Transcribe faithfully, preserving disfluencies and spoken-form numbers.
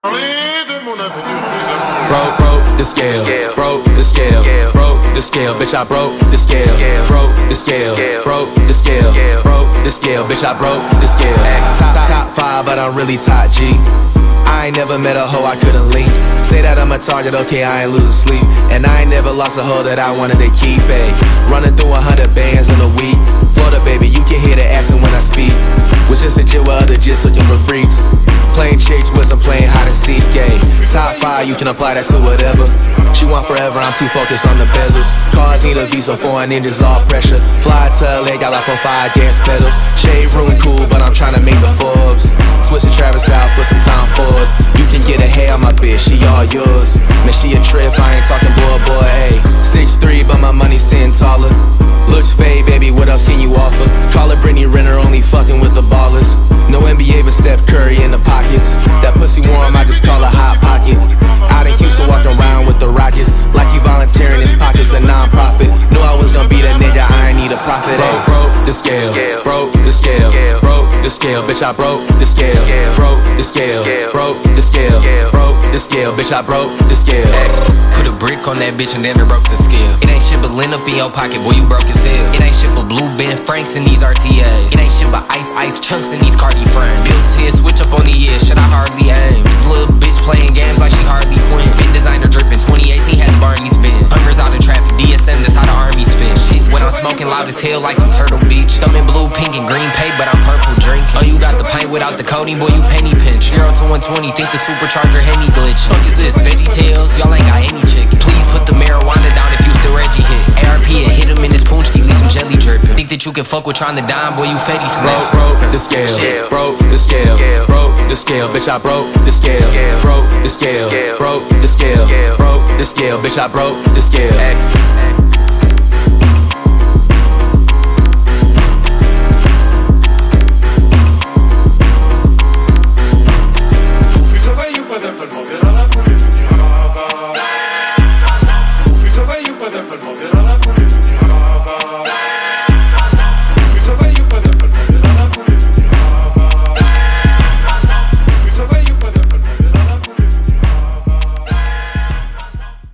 Broke, broke the scale, broke the scale, broke the scale, bitch I broke the scale, broke the scale, broke the scale, broke the scale, bitch I broke the scale. Top, top five, but I'm really top G. I ain't never met a hoe I couldn't link. Say that I'm a target, okay, I ain't losing sleep. And I ain't never lost a hoe that I wanted to keep, ayy. Running through a hundred bands in a week. Florida, baby, you can hear the accent when I speak. Was just a jit with other jits looking for freaks. Playing chicks with some playing hide and seek, ayy. Top five, you can apply that to whatever. She want forever, I'm too focused on the bezels. Cars need a visa, foreign ninjas, all pressure. Fly to L A, got like on five dance pedals. Shade room cool, but I'm trying to make the Forbes. Switch to Travis South with some Tom Fords. You can get a hair on my bitch, she all yours. Man, she a trip, I ain't talking boy, boy, ayy. six three, but my money sitting taller. Looks fade, baby, what else can you offer? Call her Brittany Renner, only fucking with the ballers. No N B A but Steph Curry in the pockets. That pussy warm, I just call her Hot Pocket. Out in Houston, walking around with the Rockets. Like he volunteering his pockets, a non-profit. Knew I was gonna be that nigga, I ain't need a profit. Broke, broke the scale, broke the scale, broke the scale, bitch I broke the scale. Broke the scale, broke the scale, broke the scale, bitch I broke the scale. Put a brick on that bitch and then it broke the scale. It ain't shit but lint up in your pocket, boy, you broke as hell. It ain't shit but blue Ben Franks in these R T As. It ain't shit but ice, ice chunks in these Cardi frames. Built here, switch up on the year, shit I hardly aim. This little bitch playing games like she Harley Quinn. Been designer drippin', twenty eighteen had the Barney's been. Hundreds out in traffic, D S M, that's how the army spin. Shit, when I'm smoking loud as hell like some Turtle Beach. Thumbin' blue, pink, and green paint, but I'm purple drinking. Oh, you got the pint without the codeine, boy, you penny pinch. Zero to one twenty, think the supercharger Hemi glitch. Fuck is this, Veggie Tales? Y'all ain't got any chicken. Please put the marijuana down if you still Reggie hit. A R P it hit him in his poonchki, leave some jelly drippin'. Think that you can fuck with trying to dime, boy, you Fetty sniff. Broke, broke the scale, broke the scale, broke the scale, bitch I broke the scale. Broke the scale, broke the scale, broke the scale, bitch I broke the scale.